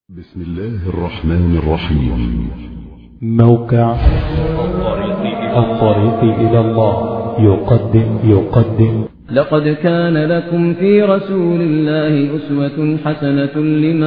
بسم الله الرحمن الرحيم. موقع الطريق إلى الله يقدم لقد كان لكم في رسول الله أسوة حسنة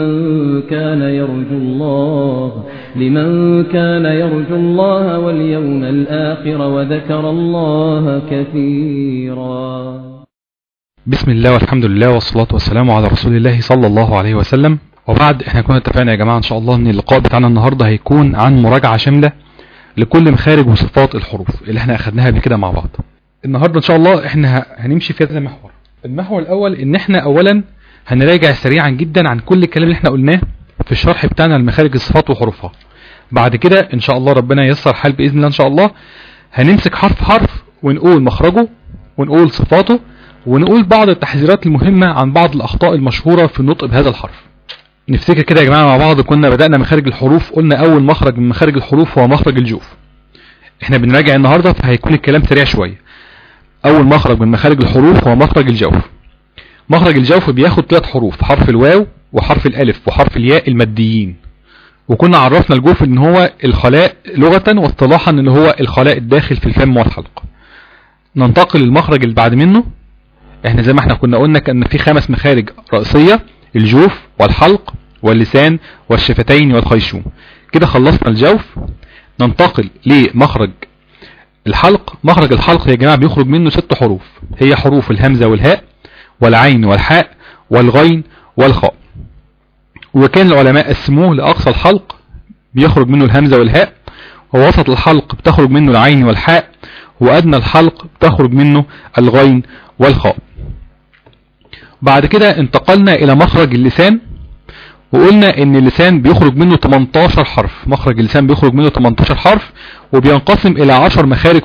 لمن كان يرجو الله واليوم الآخر وذكر الله كثيرا. بسم الله والحمد لله والصلاة والسلام على رسول الله صلى الله عليه وسلم. وبعد احنا كنا اتفقنا يا جماعة ان شاء الله ان اللقاء بتاعنا النهاردة هيكون عن مراجعة شاملة لكل مخارج وصفات الحروف اللي احنا اخدناها قبل كده مع بعض. النهاردة ان شاء الله احنا هنمشي في هذا المحور. المحور الاول ان احنا اولا هنراجع سريعا جدا عن كل الكلام اللي احنا قلناه في الشرح بتاعنا لمخارج الصفات وحروفها. بعد كده ان شاء الله ربنا ييسر حال باذن الله ان شاء الله هنمسك حرف حرف ونقول مخرجه ونقول صفاته ونقول بعض التحذيرات المهمة عن بعض الاخطاء المشهورة في النطق بهذا الحرف. نفتكر كده يا جماعة مع بعض، كنا بدأنا مخارج الحروف، قلنا أول مخرج من مخارج الحروف هو مخرج الجوف. احنا بنراجع النهاردة فهيكون الكلام سريع شوية. أول مخرج من مخارج الحروف هو مخرج الجوف. مخرج الجوف بياخد 3 حروف، حرف الواو وحرف الألف وحرف الياء الماديين. وكنا عرفنا الجوف ان هو الخلاء لغة واصطلاحا ان هو الخلاء الداخل في الفم والحلق. ننتقل للمخرج اللي بعد منه. احنا زي ما احنا كنا قلنا كان في 5 مخارج رئيسية، الجوف والحلق واللسان والشفتين والخيشوم. كده خلصنا الجوف. ننتقل لمخرج الحلق. مخرج الحلق يا جماعة بيخرج منه 6 حروف، هي حروف الهمزة والهاء والعين والحاء والغين والخاء. وكان العلماء قسموه لأقصى الحلق بيخرج منه الهمزة والهاء، ووسط الحلق بتخرج منه العين والحاء، وأدنى الحلق بتخرج منه الغين والخاء. بعد كده انتقلنا إلى مخرج اللسان، وقلنا ان اللسان بيخرج منه 18 حرف. مخرج اللسان بيخرج منه 18 حرف وبينقسم الى 10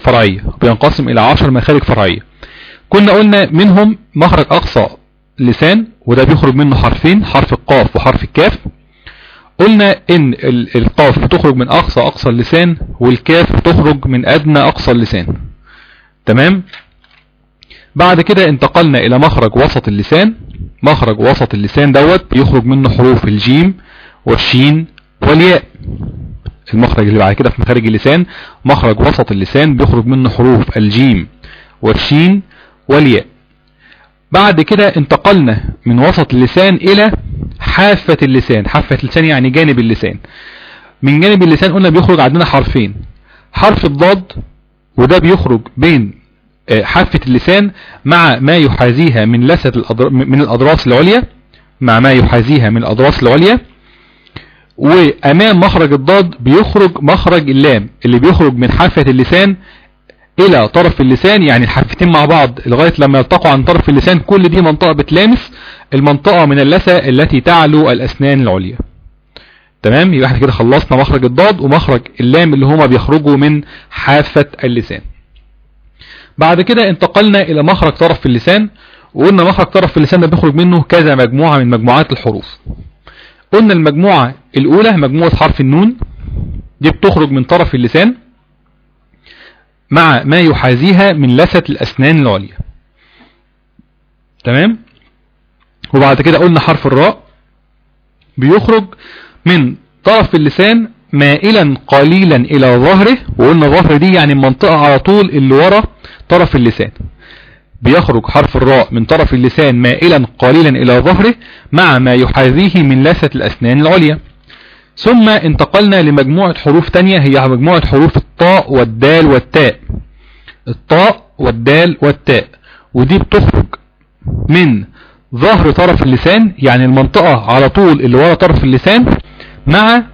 مخارج فرعية. كنا قلنا منهم مخرج اقصى لسان وده بيخرج منه حرفين، حرف القاف وحرف الكاف. قلنا ان القاف بتخرج من اقصى اللسان والكاف بتخرج من ادنى اقصى اللسان. تمام. بعد كده انتقلنا الى مخرج وسط اللسان. مخرج وسط اللسان دوت بيخرج منه حروف الجيم والشين والياء. المخرج اللي بعد كده في مخارج اللسان مخرج وسط اللسان بيخرج منه حروف الجيم والشين والياء. بعد كده انتقلنا من وسط اللسان الى حافة اللسان. حافة اللسان يعني جانب اللسان. من جانب اللسان قلنا بيخرج عندنا حرفين، حرف الضاد وده بيخرج بين حافة اللسان مع ما يحاذيها من من الأضراس العليا، مع ما يحاذيها من الأضراس العليا. وأمام مخرج الضاد بيخرج مخرج اللام اللي بيخرج من حافة اللسان إلى طرف اللسان، يعني الحافتين مع بعض لغاية لما يلتقوا عن طرف اللسان. كل دي منطقة بتلامس المنطقة من اللثة التي تعلو الأسنان العليا. تمام. يبقى احنا كده خلصنا مخرج الضاد ومخرج اللام اللي هما بيخرجوا من حافة اللسان. بعد كده انتقلنا الى مخرج طرف اللسان، وقلنا مخرج طرف اللسان ده بيخرج منه كذا مجموعة من مجموعات الحروف. قلنا المجموعة الاولى مجموعة حرف النون، دي بتخرج من طرف اللسان مع ما يحاذيها من لثة الاسنان العليا. تمام. وبعد كده قلنا حرف الراء بيخرج من طرف اللسان مائلا قليلا الى ظهره، وقلنا ظهر دي يعني المنطقة على طول اللي ورا طرف اللسان. بيخرج حرف الراء من طرف اللسان مائلا قليلا الى ظهره مع ما يحاذيه من لثة الاسنان العليا. ثم انتقلنا لمجموعة حروف تانية، هي مجموعة حروف الطاء والدال والتاء. الطاء والدال والتاء ودي بتخرج من ظهر طرف اللسان، يعني المنطقة على طول اللي ورا طرف اللسان مع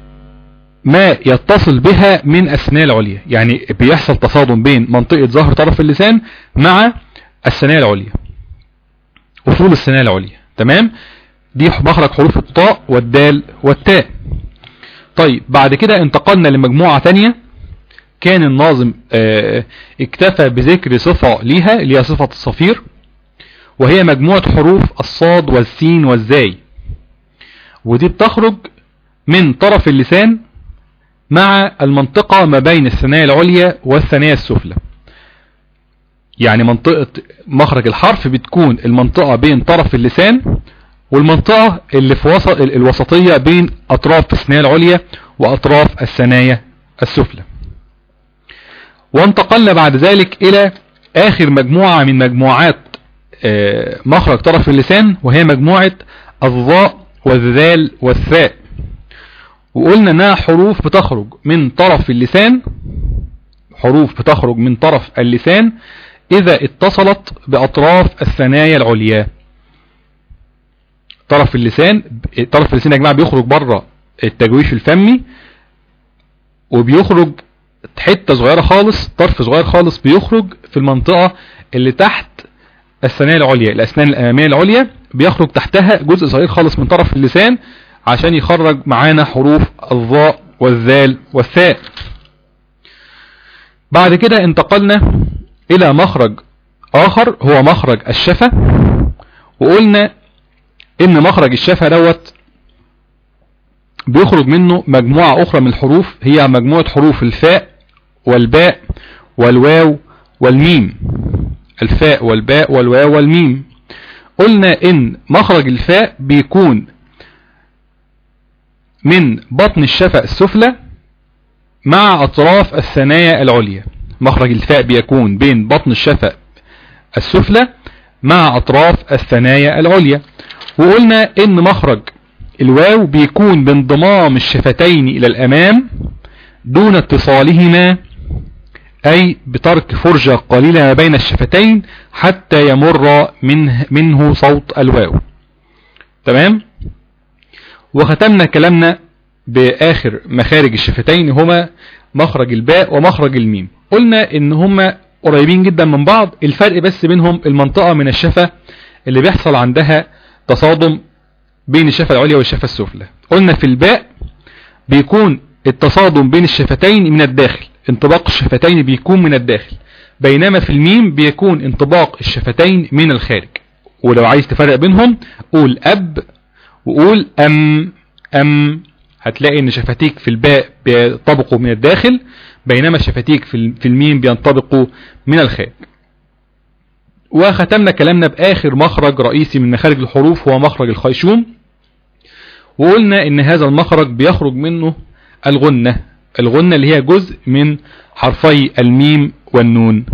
ما يتصل بها من الثنايا العليا، يعني بيحصل تصادم بين منطقة ظهر طرف اللسان مع الثنايا العليا، أصول الثنايا العليا. تمام. دي مخرج حروف الطاء والدال والتاء. طيب بعد كده انتقلنا لمجموعة تانية كان الناظم اكتفى بذكر صفة ليها اللي هي صفة الصفير، وهي مجموعة حروف الصاد والسين والزاي. ودي بتخرج من طرف اللسان مع المنطقة ما بين الثنايا العليا والثنايا السفلى. يعني منطقة مخرج الحرف بتكون المنطقة بين طرف اللسان والمنطقة اللي في الوسطية بين أطراف الثنايا العليا وأطراف الثنايا السفلى. وانتقلنا بعد ذلك إلى آخر مجموعة من مجموعات مخرج طرف اللسان، وهي مجموعة الظاء والذال والثاء. وقلنا انها حروف بتخرج من طرف اللسان، حروف بتخرج من طرف اللسان اذا اتصلت باطراف الثنايا العليا. طرف اللسان يا جماعة بيخرج بره التجويف الفمي، وبيخرج حتة صغيرة خالص، طرف صغير خالص بيخرج في المنطقة اللي تحت الثنايا العليا، الاسنان الامامية العليا بيخرج تحتها جزء صغير خالص من طرف اللسان عشان يخرج معانا حروف الظاء والذال والثاء. بعد كده انتقلنا الى مخرج اخر هو مخرج الشفة. وقلنا ان مخرج الشفة دوت بيخرج منه مجموعة اخرى من الحروف، هي مجموعة حروف الفاء والباء والواو والميم. الفاء والباء والواو والميم. قلنا ان مخرج الفاء بيكون من بطن الشفة السفلى مع اطراف الثنايا العليا. مخرج الفاء بيكون بين بطن الشفة السفلى مع اطراف الثنايا العليا. وقلنا ان مخرج الواو بيكون بانضمام الشفتين الى الامام دون اتصالهما، اي بترك فرجة قليلة ما بين الشفتين حتى يمر منه صوت الواو. تمام. وختمنا كلامنا باخر مخارج الشفتين هما مخرج الباء ومخرج الميم. قلنا ان هما قريبين جدا من بعض، الفرق بس بينهم المنطقة من الشفة اللي بيحصل عندها تصادم بين الشفة العليا والشفة السفلى. قلنا في الباء بيكون التصادم بين الشفتين من الداخل، انطباق الشفتين بيكون من الداخل، بينما في الميم بيكون انطباق الشفتين من الخارج. ولو عايز تفرق بينهم قول أب وقول أم. هتلاقي ان شفتيك في الباء بينطبقوا من الداخل، بينما شفتيك في الميم بينطبقوا من الخارج. وختمنا كلامنا بآخر مخرج رئيسي من مخارج الحروف هو مخرج الخيشوم. وقلنا ان هذا المخرج بيخرج منه الغنة اللي هي جزء من حرفي الميم والنون.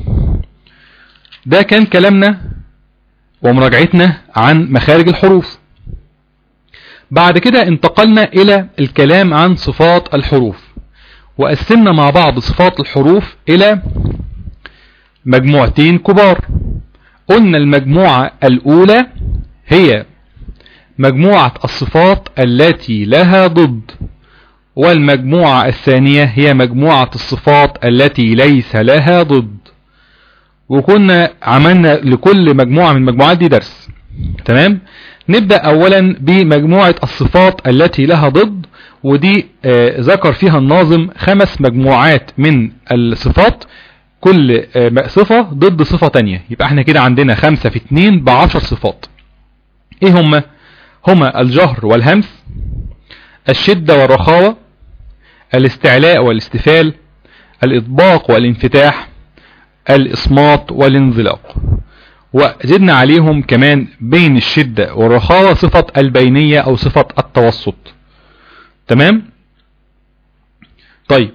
ده كان كلامنا ومراجعتنا عن مخارج الحروف. بعد كده انتقلنا الى الكلام عن صفات الحروف، وقسمنا مع بعض صفات الحروف الى مجموعتين كبار. قلنا المجموعة الاولى هي مجموعة الصفات التي لها ضد، والمجموعة الثانية هي مجموعة الصفات التي ليس لها ضد. وكنا عملنا لكل مجموعة من المجموعات دي درس. تمام. نبدأ اولا بمجموعة الصفات التي لها ضد، ودي ذكر فيها الناظم 5 مجموعات من الصفات، كل صفة ضد صفة تانية. يبقى احنا كده عندنا 5 في 2 ب10 صفات. ايه هما الجهر والهمس، الشدة والرخاوة، الاستعلاء والاستفال، الإطباق والانفتاح، الإصمات والانزلاق. وزدنا عليهم كمان بين الشدة والرخاوة صفة البينية أو صفة التوسط. تمام. طيب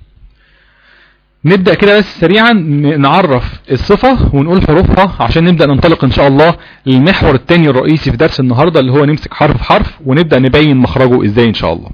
نبدأ كده بس سريعا نعرف الصفة ونقول حروفها عشان نبدأ ننطلق إن شاء الله للمحور الثاني الرئيسي في درس النهاردة، اللي هو نمسك حرف حرف ونبدأ نبين مخرجه إزاي إن شاء الله.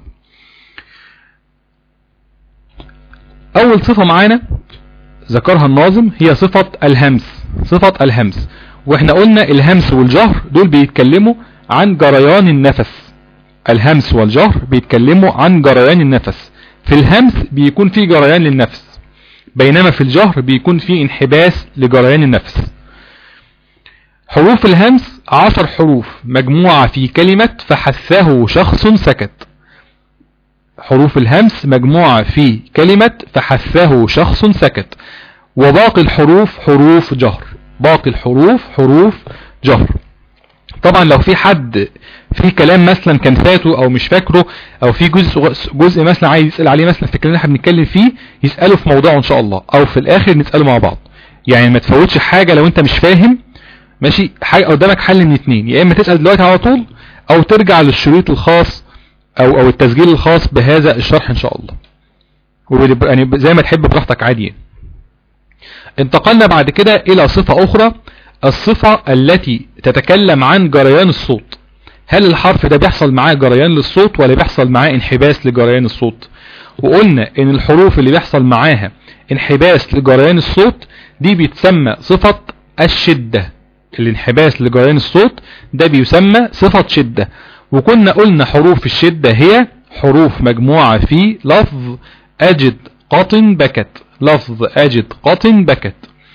أول صفة معانا ذكرها الناظم هي صفة الهمس. صفة الهمس، واحنا قلنا الهمس والجهر دول بيتكلموا عن جريان النفس. الهمس والجهر بيتكلموا عن جريان النفس. في الهمس بيكون في جريان للنفس، بينما في الجهر بيكون في انحباس لجريان النفس. حروف الهمس 10 حروف مجموعة في كلمة فحثه شخص سكت. حروف الهمس مجموعة في كلمة فحثه شخص سكت. وباقي الحروف حروف جهر. باقي الحروف حروف جهر. طبعا لو في حد في كلام مثلا كان فاته او مش فاكره، او في جزء مثلا عايز يسأل عليه مثلا في الكلام اللي احنا بنتكلم فيه، يسأله في موضوعه ان شاء الله، او في الاخر نسأله مع بعض. يعني ما تفوتش حاجة لو انت مش فاهم ماشي. قدامك حل من اتنين، يا اما تسأل دلوقتي على طول او ترجع للشريط الخاص او التسجيل الخاص بهذا الشرح ان شاء الله، يعني زي ما تحب براحتك عادي. انتقلنا بعد كده الى صفة اخرى، الصفة التي تتكلم عن جريان الصوت. هل الحرف ده بيحصل معاه جريان للصوت ولا بيحصل معاه انحباس لجريان الصوت؟ وقلنا ان الحروف اللي بيحصل معاها انحباس لجريان الصوت دي بيتسمى صفة الشدة. الانحباس لجريان الصوت ده بيسمى صفة شدة. وكنا قلنا حروف الشدة هي حروف مجموعة في لفظ أجد قط بكت، لفظ أجد قط بكت.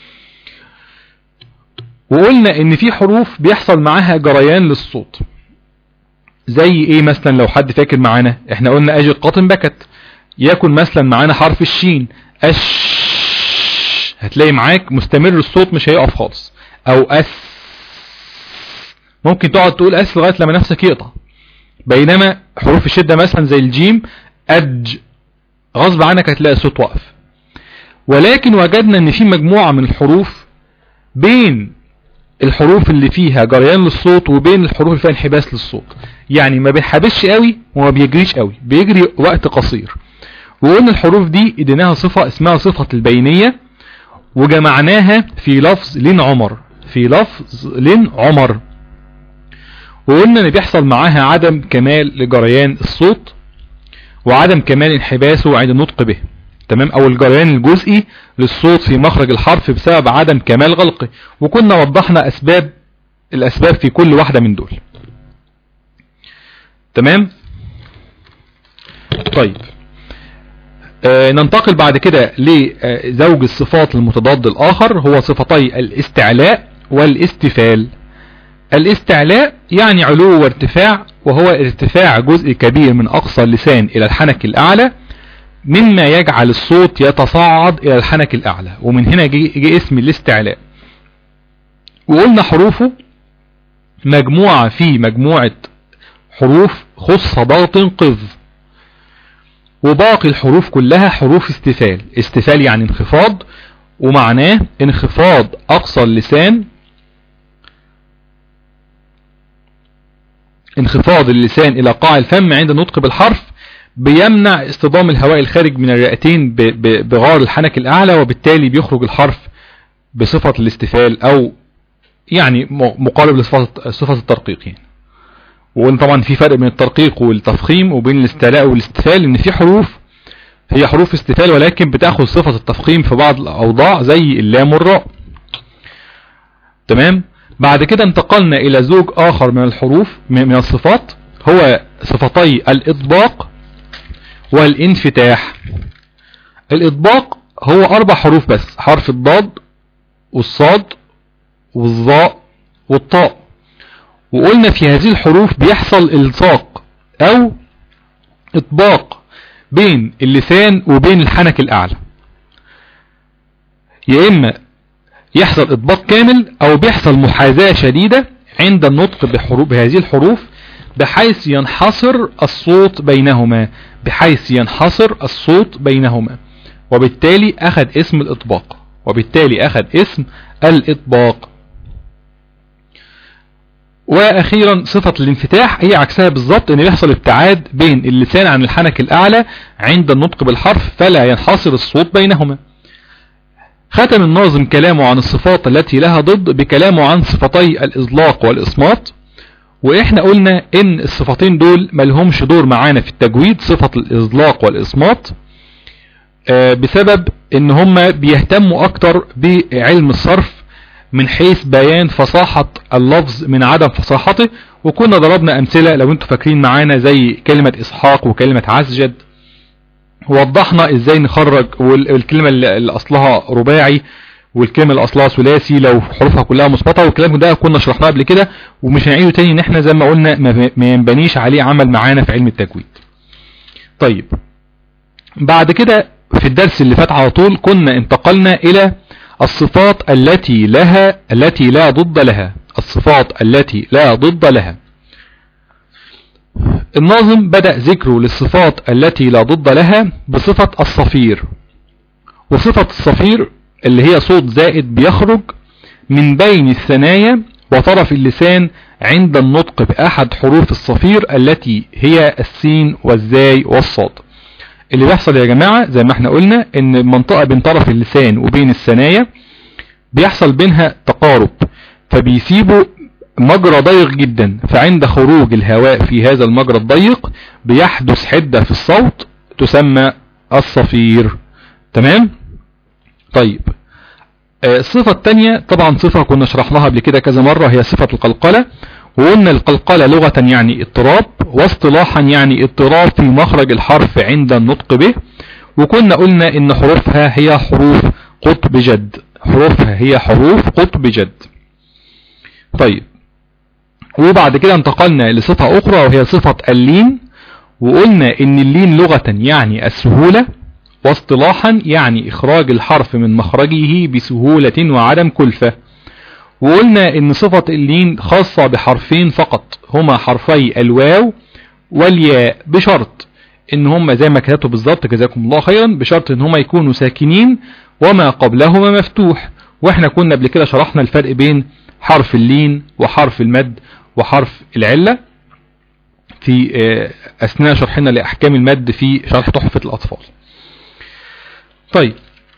وقلنا ان في حروف بيحصل معاها جريان للصوت، زي ايه مثلا؟ لو حد فاكر معانا، احنا قلنا أجد قط بكت، يكن مثلا معانا حرف الشين هتلاقي معاك مستمر الصوت مش هيقف خالص، او ممكن تقعد تقول لغاية لما نفسك يقطع. بينما حروف الشدة مثلا زي الجيم غصب عنك هتلاقي الصوت واقف. ولكن وجدنا ان في مجموعة من الحروف بين الحروف اللي فيها جريان للصوت وبين الحروف اللي فيها انحباس للصوت، يعني ما بينحبسش قوي وما بيجريش قوي، بيجري وقت قصير. وقلنا الحروف دي اديناها صفة اسمها صفة البينية، وجمعناها في لفظ لين عمر، في لفظ لين عمر. وقلنا ان بيحصل معاها عدم كمال لجريان الصوت وعدم كمال انحباسه عند النطق به، تمام، او الجريان الجزئي للصوت في مخرج الحرف بسبب عدم كمال غلقه. وكنا وضحنا الاسباب في كل واحدة من دول، تمام. طيب ننتقل بعد كده لزوج الصفات المتضاد الآخر، هو صفتي الاستعلاء والاستفال. الاستعلاء يعني علو وارتفاع، وهو ارتفاع جزء كبير من أقصى اللسان إلى الحنك الأعلى، مما يجعل الصوت يتصاعد إلى الحنك الأعلى، ومن هنا جه اسم الاستعلاء. وقلنا حروفه مجموعة في مجموعة حروف خص ضغط قذ، وباقي الحروف كلها حروف استفال. استفال يعني انخفاض، ومعناه انخفاض أقصى اللسان، انخفاض اللسان إلى قاع الفم عند النطق بالحرف، بيمنع اصطدام الهواء الخارج من الرئتين بغار الحنك الأعلى، وبالتالي بيخرج الحرف بصفة الاستفال، أو يعني مقارب لصفة الترقيق يعني. وقلنا طبعا في فرق بين الترقيق والتفخيم وبين الاستعلاء والاستفال، ان في حروف هي حروف استفال ولكن بتاخذ صفة التفخيم في بعض الاوضاع زي اللام والراء، تمام. بعد كده انتقلنا الى زوج اخر من الحروف من الصفات، هو صفتي الاطباق والانفتاح. الاطباق هو 4 حروف بس، حرف الضاد والصاد والظاء والطاء. وقلنا في هذه الحروف بيحصل الصاق او اطباق بين اللسان وبين الحنك الاعلى، يا اما يحصل اطباق كامل او بيحصل محاذاة شديدة عند النطق بهذه الحروف، بحيث ينحصر الصوت بينهما، وبالتالي اخذ اسم الاطباق. واخيرا صفة الانفتاح هي عكسها بالضبط، ان يحصل ابتعاد بين اللسان عن الحنك الاعلى عند النطق بالحرف فلا ينحصر الصوت بينهما. ختم الناظم كلامه عن الصفات التي لها ضد بكلامه عن صفتي الاطلاق والاصمات. واحنا قلنا ان الصفتين دول ملهمش دور معانا في التجويد، صفة الاطلاق والاصمات، بسبب ان هم بيهتموا اكتر بعلم الصرف من حيث بيان فصاحة اللفظ من عدم فصاحته. وكنا ضربنا امثلة لو انتوا فاكرين معانا زي كلمة اسحاق وكلمة عسجد، ووضحنا ازاي نخرج والكلمة اللي اصلها رباعي والكلمة اللي اصلها ثلاثي لو حروفها كلها مثبتة، والكلام ده كنا شرحناه قبل كده ومش هنعيده تاني، ان احنا زي ما قلنا ما ينبنيش عليه عمل معانا في علم التجويد. طيب بعد كده في الدرس اللي فات على طول كنا انتقلنا الى الصفات التي لا ضد لها. الناظم بدأ ذكره للصفات التي لا ضد لها بصفة الصفير. وصفة الصفير اللي هي صوت زائد بيخرج من بين الثنايا وطرف اللسان عند النطق بأحد حروف الصفير التي هي السين والزاي والصاد. اللي بيحصل يا جماعة زي ما احنا قلنا ان المنطقة بين طرف اللسان وبين الثنايا بيحصل بينها تقارب، فبيسيبوا مجرى ضيق جدا، فعند خروج الهواء في هذا المجرى الضيق بيحدث حدة في الصوت تسمى الصفير. تمام؟ طيب الصفة الثانية طبعا صفة كنا شرحناها قبل كده كذا مرة، هي صفة القلقلة. وقلنا القلقلة لغة يعني اضطراب، واصطلاحا يعني اضطراب في مخرج الحرف عند النطق به. وكنا قلنا ان حروفها هي حروف قطب جد، حروفها هي حروف قطب جد. طيب وبعد كده انتقلنا لصفة اخرى وهي صفة اللين. وقلنا ان اللين لغة يعني السهولة، واصطلاحا يعني اخراج الحرف من مخرجه بسهولة وعدم كلفة. وقلنا ان صفة اللين خاصة بحرفين فقط، هما حرفي الواو والياء، بشرط ان هما زي ما كتبتوا بالظبط جزاكم الله خيرا، بشرط ان هما يكونوا ساكنين وما قبلهما مفتوح. واحنا كنا قبل كده شرحنا الفرق بين حرف اللين وحرف المد وحرف العلة في اثناء شرحنا لاحكام المد في شرح تحفة الاطفال. طيب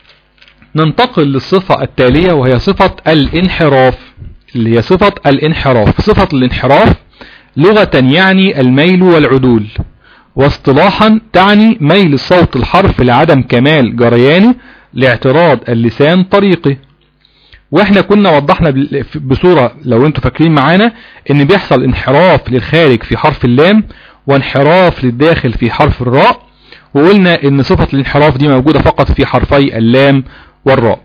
ننتقل للصفة التالية وهي صفة الانحراف، اللي هي صفة الانحراف. صفة الانحراف لغة يعني الميل والعدول، واصطلاحا تعني ميل صوت الحرف لعدم كمال جريانه لاعتراض اللسان طريقه. واحنا كنا وضحنا بصورة لو انتوا فاكرين معانا ان بيحصل انحراف للخارج في حرف اللام وانحراف للداخل في حرف الراء، وقلنا ان صفة الانحراف دي موجودة فقط في حرفي اللام والراء.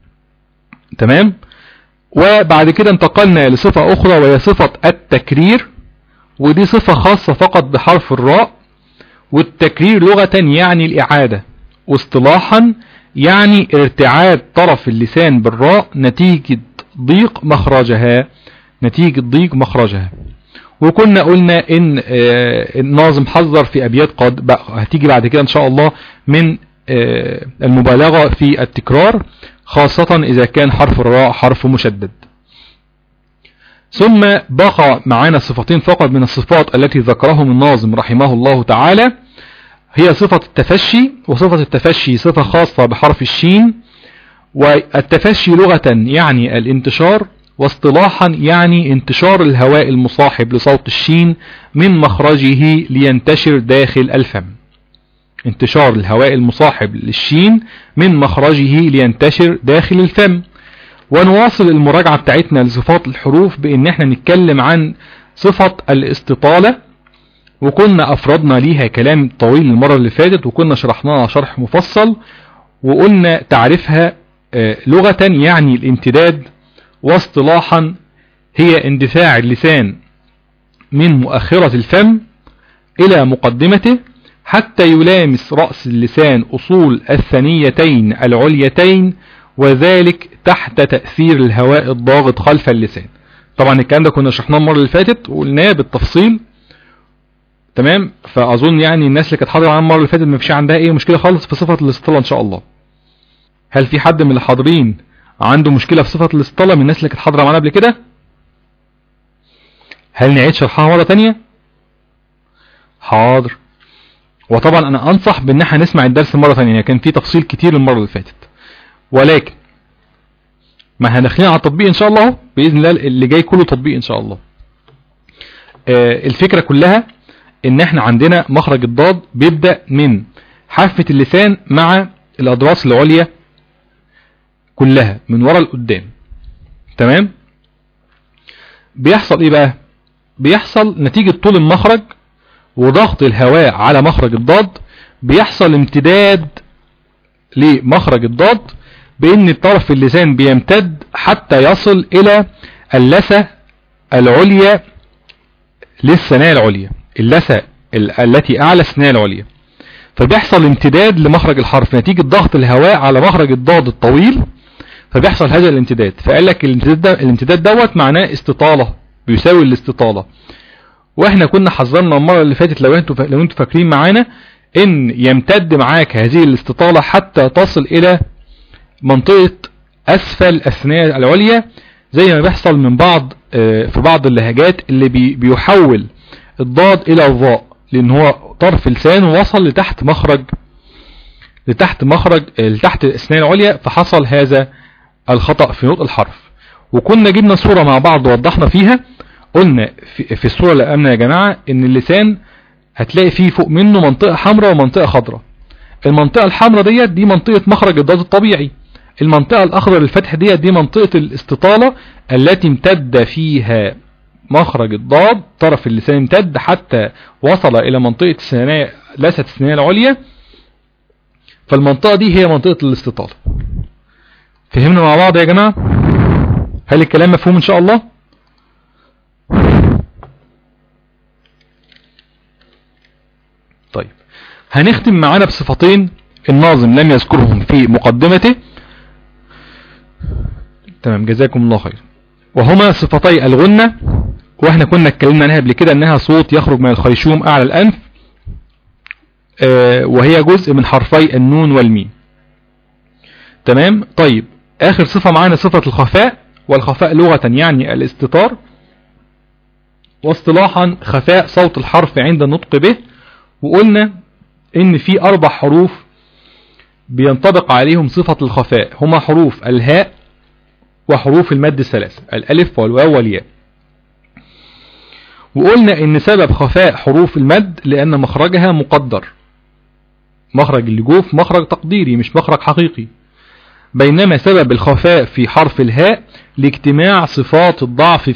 تمام؟ وبعد كده انتقلنا لصفة اخرى وهي صفة التكرير، ودي صفة خاصة فقط بحرف الراء. والتكرير لغة يعني الإعادة، واصطلاحا يعني ارتعاد طرف اللسان بالراء نتيجة ضيق مخرجها، نتيجة ضيق مخرجها. وكنا قلنا ان الناظم حذر في ابيات قد هتيجي بعد كده ان شاء الله من المبالغة في التكرار، خاصة اذا كان حرف الراء حرف مشدد. ثم بقى معانا صفتين فقط من الصفات التي ذكرهم الناظم رحمه الله تعالى، هي صفة التفشي. وصفة التفشي صفة خاصة بحرف الشين، والتفشي لغة يعني الانتشار، واصطلاحا يعني انتشار الهواء المصاحب لصوت الشين من مخرجه لينتشر داخل الفم. انتشار الهواء المصاحب للشين من مخرجه لينتشر داخل الفم. ونواصل المراجعة بتاعتنا لصفات الحروف بان احنا نتكلم عن صفة الاستطالة، وكنا افردنا ليها كلام طويل المرة اللي فاتت، وكنا شرحناها شرح مفصل. وقلنا تعرفها لغة يعني الامتداد، واصطلاحا هي اندفاع اللسان من مؤخرة الفم الى مقدمته حتى يلامس رأس اللسان اصول الثنيتين العليتين، وذلك تحت تأثير الهواء الضاغط خلف اللسان. طبعا الكلام ده كنا شرحناه المرة اللي فاتت وقلناه بالتفصيل. تمام؟ فاظن يعني الناس اللي كانت حاضره معانا المرة اللي فاتت ما فيش عندها اي مشكلة خالص في صفة الاستطالة ان شاء الله. هل في حد من اللي حاضرين عنده مشكلة في صفة الاستطالة من الناس اللي كانت حاضره معانا قبل كده؟ هل نعيد شرحها مرة تانية؟ حاضر. وطبعا انا انصح بان احنا نسمع الدرس مرة تانية، كان في تفصيل كتير المرة اللي فاتت، ولكن ما احنا داخلين على التطبيق ان شاء الله باذن الله، اللي جاي كله تطبيق ان شاء الله. الفكرة كلها ان احنا عندنا مخرج الضاد بيبدأ من حافة اللسان مع الاضراس العليا كلها من ورا لقدام. تمام؟ بيحصل ايه بقى؟ بيحصل نتيجة طول المخرج وضغط الهواء على مخرج الضاد، بيحصل امتداد لمخرج الضاد بان طرف اللسان بيمتد حتى يصل الى اللثة العليا للثنايا العليا، اللثة التي اعلى الثنايا العليا. فبيحصل امتداد لمخرج الحرف نتيجة ضغط الهواء على مخرج الضاد الطويل، فبيحصل هذا الامتداد. فقال لك الامتداد دوت معناه استطالة، بيساوي الاستطالة. واحنا كنا حذرنا المرة اللي فاتت لو انتوا فاكرين معانا ان يمتد معاك هذه الاستطالة حتى تصل الى منطقة اسفل الثنايا العليا زي ما بيحصل من بعض في بعض اللهجات اللي بيحول الضاد الى الظاء، لان هو طرف لسانه وصل لتحت لتحت الاسنان العليا، فحصل هذا الخطأ في نطق الحرف. وكنا جبنا صورة مع بعض ووضحنا فيها، قلنا في الصورة اللي قلنا يا جماعة ان اللسان هتلاقي فيه فوق منه منطقة حمراء ومنطقة خضراء. المنطقة الحمراء دي منطقة مخرج الضاد الطبيعي. المنطقة الأخضر الفتح دي منطقة الاستطالة التي امتد فيها مخرج الضاد، طرف اللسان امتد حتى وصل إلى منطقة لثة الثنايا العليا، فالمنطقة دي هي منطقة الاستطالة. فهمنا مع بعض يا جماعة؟ هل الكلام مفهوم إن شاء الله؟ طيب هنختم معانا بصفتين الناظم لم يذكرهم في مقدمته. تمام، جزاكم الله خير. وهما صفتي الغنة، واحنا كنا اتكلمنا عنها قبل كده انها صوت يخرج من الخيشوم اعلى الانف، وهي جزء من حرفي النون والميم. تمام. طيب اخر صفة معانا صفة الخفاء، والخفاء لغة يعني الاستتار، واصطلاحا خفاء صوت الحرف عند النطق به. وقلنا ان في 4 حروف بينطبق عليهم صفة الخفاء، هما حروف الهاء وحروف المد الثلاثة، الالف والواو والياء. وقلنا ان سبب خفاء حروف المد لان مخرجها مقدر، مخرج اللجوف مخرج تقديري مش مخرج حقيقي، بينما سبب الخفاء في حرف الهاء لاجتماع صفات الضعف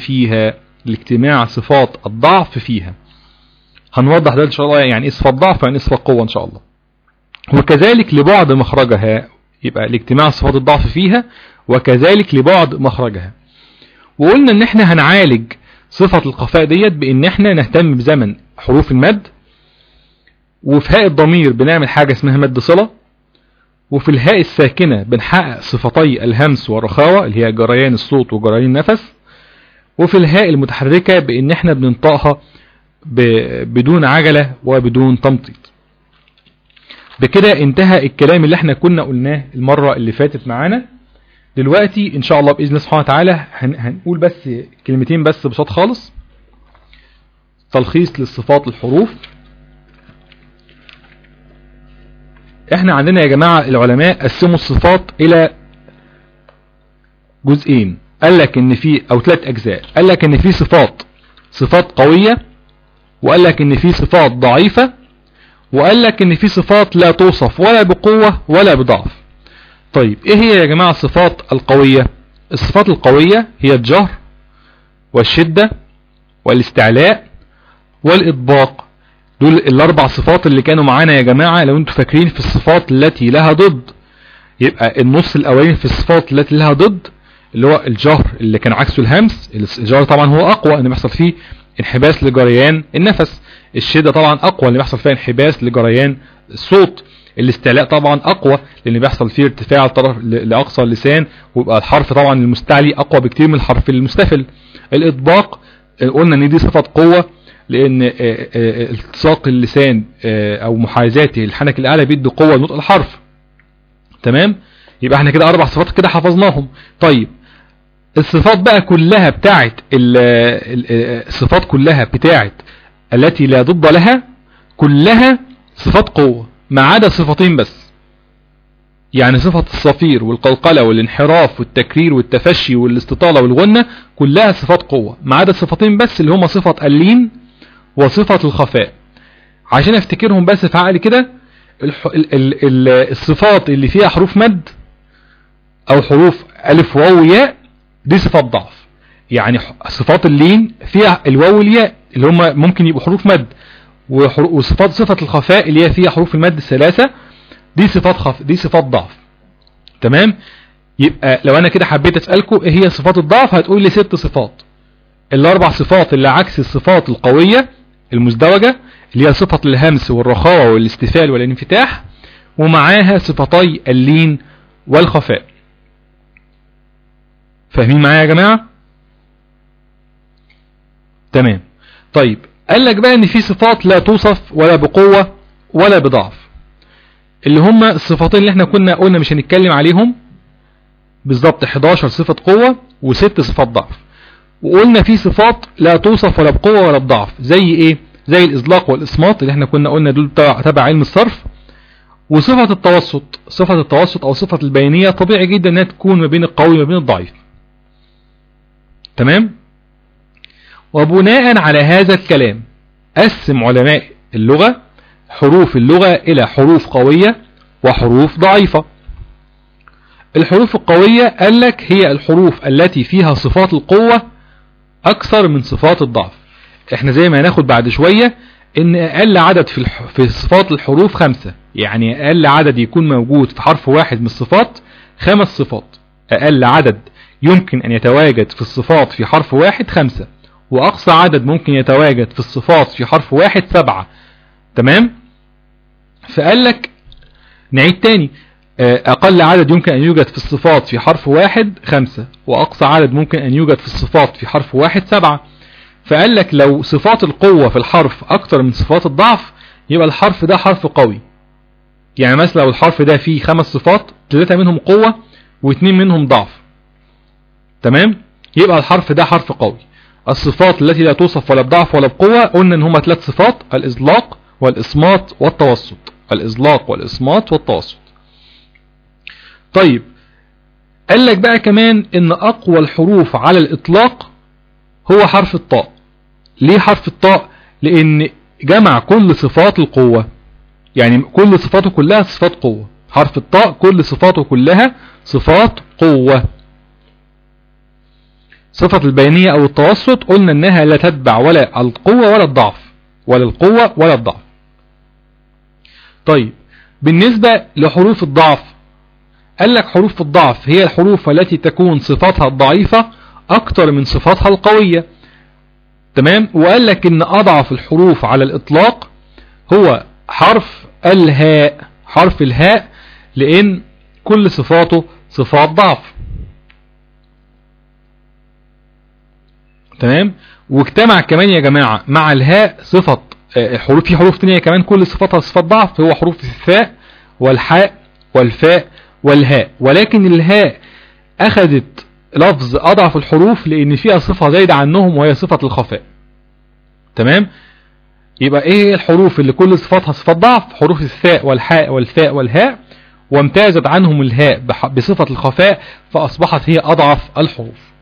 فيها. هنوضح ده ان شاء الله، يعني ايه صفة ضعف يعني ايه صفة قوة ان شاء الله. وكذلك لبعد مخرجها، يبقى لاجتماع صفات الضعف فيها وكذلك لبعد مخرجها. وقلنا ان احنا هنعالج صفة الخفاء بان احنا نهتم بزمن حروف المد، وفي هاء الضمير بنعمل حاجة اسمها مد صلة، وفي الهاء الساكنة بنحقق صفتي الهمس والرخاوة اللي هي جريان الصوت وجريان النفس، وفي الهاء المتحركة بان احنا بننطقها بدون عجلة وبدون تمطيط. بكده انتهى الكلام اللي احنا كنا قلناه المرة اللي فاتت معانا. دلوقتي ان شاء الله بإذن الله سبحانه وتعالى هنقول بس كلمتين بس بصوت خالص، تلخيص للصفات الحروف. احنا عندنا يا جماعة العلماء قسموا الصفات الى جزئين، قال لك ان في او 3 اجزاء. قال لك ان في صفات قوية، وقال لك ان في صفات ضعيفة، وقال لك ان في صفات لا توصف ولا بقوة ولا بضعف. طيب ايه هي يا جماعة الصفات القوية؟ الصفات القوية هي الجهر والشدة والاستعلاء والإطباق. دول ال4 صفات اللي كانوا معانا يا جماعة لو انتوا فاكرين في الصفات التي لها ضد. يبقى النص الاولين في الصفات التي لها ضد اللي هو الجهر اللي كان عكسه الهمس. الجهر طبعا هو اقوى ان بيحصل فيه انحباس لجريان النفس. الشدة طبعا اقوى اللي بيحصل فيها انحباس لجريان الصوت. الاستعلاء طبعا اقوى لان بيحصل فيه ارتفاع الطرف لاقصى اللسان، ويبقى الحرف طبعا المستعلي اقوى بكتير من الحرف المستفل. الاطباق قلنا ان دي صفة قوة لان التصاق اللسان او محاذاته الحنك الاعلى بيدي قوة لنطق الحرف. تمام. يبقى احنا كده 4 صفات كده حفظناهم. طيب الصفات بقى كلها بتاعت الصفات كلها بتاعت التي لا ضد لها كلها صفات قوة ما عدا صفتين بس. يعني صفة الصفير والقلقلة والانحراف والتكرير والتفشي والاستطالة والغنة كلها صفات قوة ما عدا صفتين بس اللي هما صفة اللين وصفة الخفاء. عشان افتكرهم بس في عقلي كده، الصفات اللي فيها حروف مد او حروف الف واو ياء دي صفات ضعف. يعني صفات اللين فيها الواو والياء اللي هما ممكن يبقوا حروف مد، صفة الخفاء اللي هي فيها حروف المد الثلاثة دي صفات ضعف. تمام. يبقى لو انا كده حبيت اسألكم ايه هي صفات الضعف هتقول لي 6 صفات. ال4 صفات اللي عكس الصفات القوية المزدوجة اللي هي صفة الهمس والرخاوة والاستفال والانفتاح، ومعاها صفتي اللين والخفاء. فاهمين معايا يا جماعة؟ تمام. طيب قال لك بقى ان في صفات لا توصف ولا بقوة ولا بضعف، اللي هم الصفتين اللي احنا قلنا مش هنتكلم عليهم بالظبط 11 صفة قوة و6 صفات ضعف. وقلنا في صفات لا توصف ولا بقوة ولا بضعف، زي ايه؟ زي الإزلاق والإصمات اللي احنا قلنا دول تبع علم الصرف. وصفة التوسط، صفة التوسط او صفة البينية طبيعي جدا انها تكون ما بين القوي وما بين الضعيف. تمام. وبناء على هذا الكلام قسم علماء اللغة حروف اللغة الى حروف قوية وحروف ضعيفة. الحروف القوية قال لك هي الحروف التي فيها صفات القوة اكثر من صفات الضعف. احنا زي ما هناخد بعد شوية ان اقل عدد في صفات الحروف 5، يعني اقل عدد يكون موجود في حرف واحد من الصفات 5 صفات. اقل عدد يمكن ان يتواجد في الصفات في حرف واحد 5، واقصى عدد ممكن يتواجد في الصفات في حرف واحد 7. تمام. فقال لك نعيد تاني، اقل عدد يمكن ان يوجد في الصفات في حرف واحد 5، واقصى عدد ممكن ان يوجد في الصفات في حرف واحد 7. فقال لك لو صفات القوة في الحرف اكتر من صفات الضعف يبقى الحرف ده حرف قوي. يعني مثلا لو الحرف ده فيه 5 صفات 3 منهم قوة و2 منهم ضعف، تمام، يبقى الحرف ده حرف قوي. الصفات التي لا توصف ولا بضعف ولا بقوة قلنا ان هما 3 صفات: الإزلاق والإصمات والتوسط. الإزلاق والإصمات والتوسط. طيب قال لك بقى كمان ان اقوى الحروف على الإطلاق هو حرف الطاء. ليه حرف الطاء؟ لان جمع كل صفات القوة، يعني كل صفاته كلها صفات قوة. حرف الطاء كل صفاته كلها صفات قوة. صفة البينية او التوسط قلنا انها لا تتبع ولا القوة ولا الضعف، ولا القوة ولا الضعف. طيب بالنسبة لحروف الضعف قال لك حروف الضعف هي الحروف التي تكون صفاتها الضعيفة اكتر من صفاتها القوية. تمام. وقال لك ان اضعف الحروف على الاطلاق هو حرف الهاء. حرف الهاء لان كل صفاته صفات ضعف. تمام. واجتمع كمان يا جماعة مع الهاء صفة حروف، في حروف تانية كمان كل صفاتها صفات ضعف، هو حروف الثاء والحاء والفاء والهاء. ولكن الهاء اخذت لفظ اضعف الحروف لان فيها صفة زايدة عنهم وهي صفة الخفاء. تمام. يبقى ايه الحروف اللي كل صفاتها صفات ضعف؟ حروف الثاء والحاء والفاء والهاء، وامتازت عنهم الهاء بصفة الخفاء فاصبحت هي اضعف الحروف.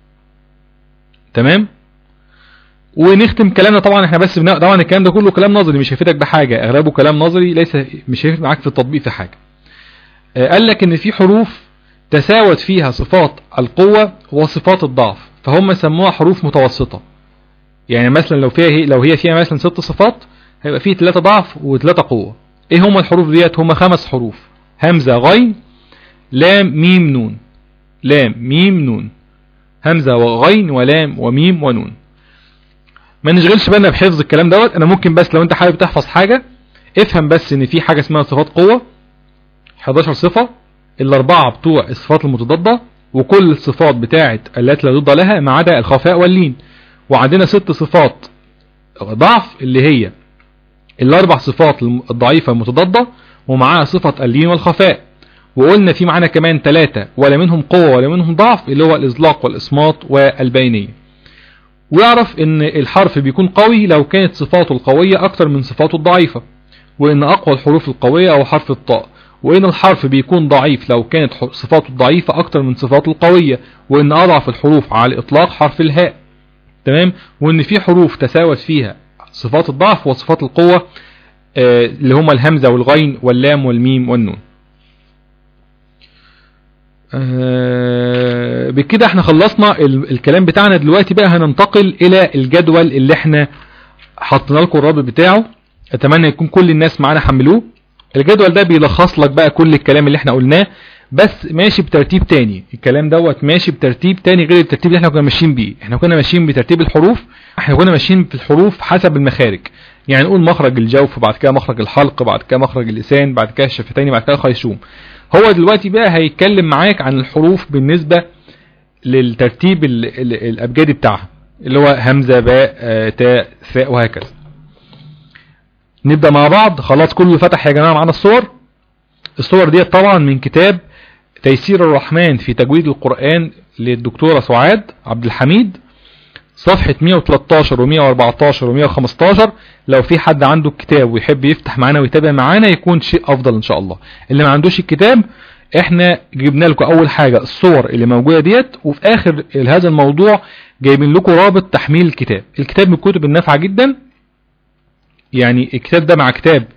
تمام. ونختم كلامنا. طبعا احنا بس طبعا الكلام ده كله كلام نظري مش هيفيدك بحاجة، اغلبه كلام نظري مش هيفيد معاك في التطبيق في حاجة. قال لك ان في حروف تساوت فيها صفات القوة وصفات الضعف فهم سموها حروف متوسطة. يعني مثلا لو هي فيها مثلا 6 صفات هيبقى فيه 3 ضعف و3 قوة. ايه هم الحروف ديت؟ هم 5 حروف: همزة غين لام ميم نون. لام ميم نون، همزة وغين ولام وميم ونون. ما نشغلش بالنا بحفظ الكلام دوت. انا ممكن بس لو انت حابب تحفظ حاجة افهم بس ان في حاجة اسمها صفات قوة 11 صفة، الاربعة بتوع الصفات المتضادة وكل الصفات بتاعت التي لا ضد لها ما عدا الخفاء واللين. وعندنا 6 صفات ضعف اللي هي الاربع صفات الضعيفة المتضادة ومعاها صفة اللين والخفاء. وقلنا في معانا كمان 3 ولا منهم قوة ولا منهم ضعف اللي هو الإزلاق والإصمات والبينية. ويعرف ان الحرف بيكون قوي لو كانت صفاته القوية اكتر من صفاته الضعيفة، وان اقوى الحروف القوية او حرف الطاء. وان الحرف بيكون ضعيف لو كانت صفاته الضعيفة اكتر من صفاته القوية، وان اضعف الحروف على الاطلاق حرف الهاء. تمام. وان في حروف تساوت فيها صفات الضعف وصفات القوة اللي هما الهمزة والغين واللام والميم والنون. بكده احنا خلصنا الكلام بتاعنا. دلوقتي بقى هننتقل الى الجدول اللي احنا حطينا لكم الرابط بتاعه. اتمنى يكون كل الناس معانا حملوه. الجدول ده بيلخص لك بقى كل الكلام اللي احنا قلناه، بس ماشي بترتيب تاني. الكلام دوت ماشي بترتيب تاني غير الترتيب اللي احنا كنا ماشيين بيه. احنا كنا ماشيين بترتيب الحروف، احنا كنا ماشيين في الحروف حسب المخارج. يعني نقول مخرج الجوف، بعد كده مخرج الحلق، بعد كده مخرج اللسان، بعد كده الشفتين، بعد كده الخيشوم. هو دلوقتي بقى هيتكلم معاك عن الحروف بالنسبة للترتيب الأبجدي بتاعها اللي هو همزة باء تاء ثاء وهكذا. نبدأ مع بعض. خلاص كله فتح يا جماعة معانا الصور. الصور دي طبعا من كتاب تيسير الرحمن في تجويد القرآن للدكتورة سعاد عبد الحميد، صفحة 113 و114 و115. لو في حد عنده الكتاب ويحب يفتح معانا ويتابع معانا يكون شيء افضل ان شاء الله. اللي ما عندوش الكتاب احنا جبنا لكم اول حاجة الصور اللي موجودة ديت، وفي اخر هذا الموضوع جايبين لكم رابط تحميل الكتاب. الكتاب من الكتب النافعة جدا، يعني الكتاب ده مع كتاب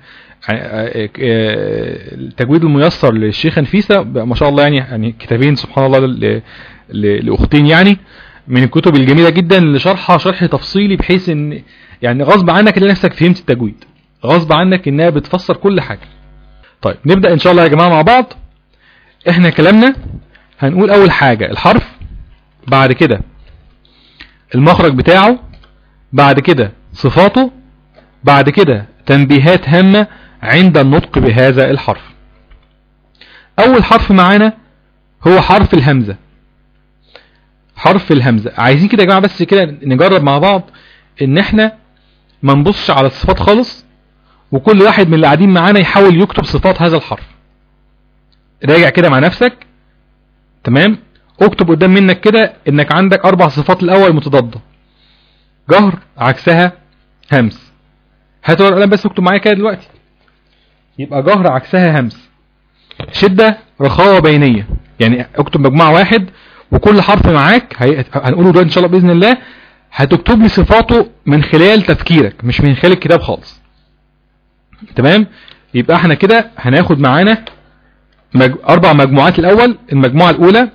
التجويد الميسر للشيخة نفيسة ما شاء الله، يعني كتابين سبحان الله لأختين، يعني من الكتب الجميلة جدا اللي شرحها شرح تفصيلي بحيث ان يعني غصب عنك اللي نفسك فهمت التجويد، غصب عنك انها بتفسر كل حاجة. طيب نبدأ ان شاء الله يا جماعة مع بعض. احنا كلامنا هنقول اول حاجة الحرف، بعد كده المخرج بتاعه، بعد كده صفاته، بعد كده تنبيهات هامة عند النطق بهذا الحرف. اول حرف معانا هو حرف الهمزة. حرف الهمزة عايزين كده يا جماعة بس كده نجرب مع بعض ان احنا ما نبصش على الصفات خالص، وكل واحد من اللي قاعدين معانا يحاول يكتب صفات هذا الحرف. راجع كده مع نفسك، تمام؟ اكتب قدام منك كده انك عندك 4 صفات الاول متضادة. جهر عكسها همس. هات ورقة قلم بس اكتب معايا كده دلوقتي. يبقى جهر عكسها همس. شدة رخاوة بينية، يعني اكتب مجموعة واحد وكل حرف معاك هنقوله ده ان شاء الله بإذن الله هتكتب لي صفاته من خلال تفكيرك مش من خلال الكتاب خالص. تمام؟ يبقى احنا كده هناخد معانا 4 مجموعات. الاول المجموعة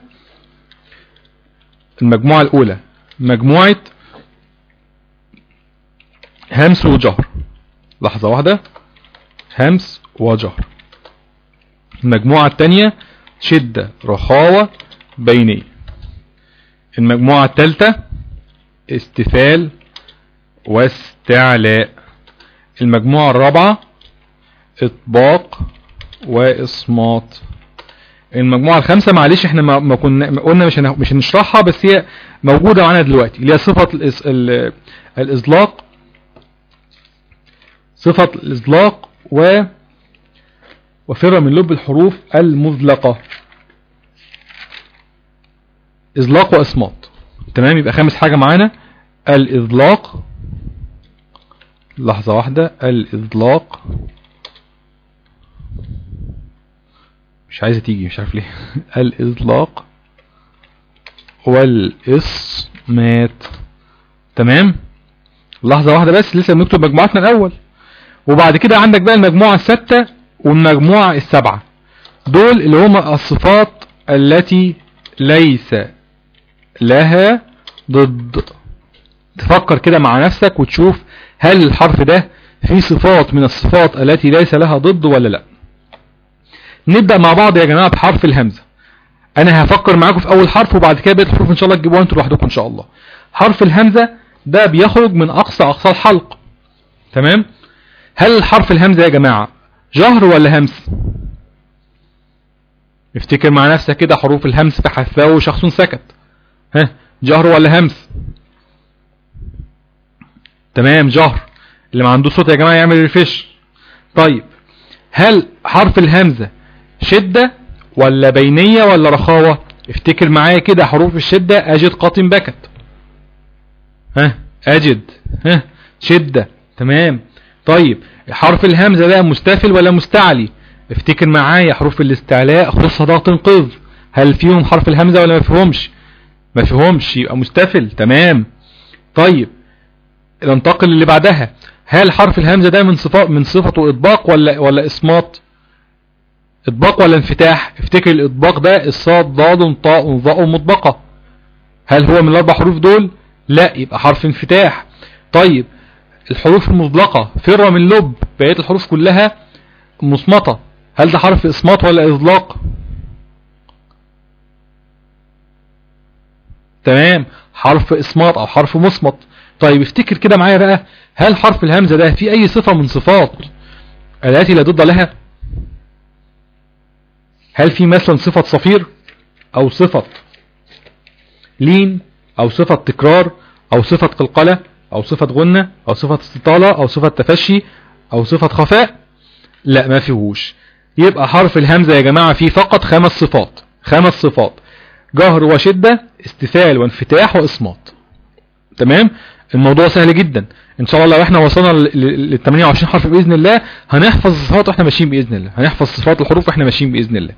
الاولى مجموعة همس وجهر. لحظة واحدة، همس وجهر. المجموعة الثانية شدة رخاوة بينية. المجموعة الثالثة استفال واستعلاء. المجموعة الرابعة اطباق واصمات. المجموعة الخامسة معلش احنا ما قلنا مش هنشرحها، بس هي موجودة معانا دلوقتي، اللي هي صفة الإزلاق، صفة الإزلاق وفر من لب الحروف المزلقة. إزلاق وإصمات. تمام؟ يبقى 5 حاجة معانا الإزلاق. لحظة واحدة، الإزلاق مش عايزة تيجي مش عارف ليه. الإزلاق والإصمات. تمام؟ لحظة واحدة بس لسه بنكتب مجموعتنا الأول. وبعد كده عندك بقى المجموعة 6 والمجموعة 7، دول اللي هما الصفات التي ليس لها ضد. تفكر كده مع نفسك وتشوف هل الحرف ده فيه صفات من الصفات التي ليس لها ضد ولا لا. نبدأ مع بعض يا جماعة بحرف الهمزة. انا هفكر معاكم في اول حرف وبعد كده بقية الحروف ان شاء الله تجيبوها انتوا لوحدكم ان شاء الله. حرف الهمزة ده بيخرج من اقصى الحلق. تمام؟ هل الحرف الهمزة يا جماعة جهر ولا همس؟ افتكر مع نفسك كده حروف الهمس في حثاه شخص سكت. ها، جهر ولا همس؟ تمام، جهر. اللي ما عنده صوت يا جماعة يعمل ريفريش. طيب هل حرف الهمزة شدة ولا بينية ولا رخاوة؟ افتكر معايا كده حروف الشدة أجد قاطن بكت. ها، أجد، ها، شدة. تمام. طيب حرف الهمزة ده مستفل ولا مستعلي؟ افتكر معايا حروف الاستعلاء خص ضغط انقذ. هل فيهم حرف الهمزة ولا ما فيهمش؟ ما فيهمش، يبقى مستفل. تمام. طيب ننتقل اللي بعدها. هل حرف الهمزة ده من صفته اطباق ولا اصمات؟ اطباق ولا انفتاح؟ افتكر الاطباق ده الصاد ضاد طاء ظاء مطبقة. هل هو من ال4 حروف دول؟ لا، يبقى حرف انفتاح. طيب الحروف المطلقة فر من لب، بقية الحروف كلها مصمتة، هل ده حرف اصمات ولا اطلاق؟ تمام، حرف اصمات او حرف مصمت. طيب افتكر كده معايا بقى، هل حرف الهمزة ده في اي صفة من صفات التي لا ضد لها؟ هل في مثلا صفة صفير او صفة لين او صفة تكرار او صفة قلقلة او صفة غنة او صفة استطالة او صفة تفشي او صفة خفاء؟ لا، ما فيهوش. يبقى حرف الهمزة يا جماعة فيه فقط 5 صفات. 5 صفات: جهر وشدة، استفال وانفتاح واصمات. تمام. الموضوع سهل جدا ان شاء الله. لو احنا وصلنا لل 28 حرف باذن الله هنحفظ الصفات واحنا ماشيين باذن الله، هنحفظ صفات الحروف واحنا ماشيين باذن الله.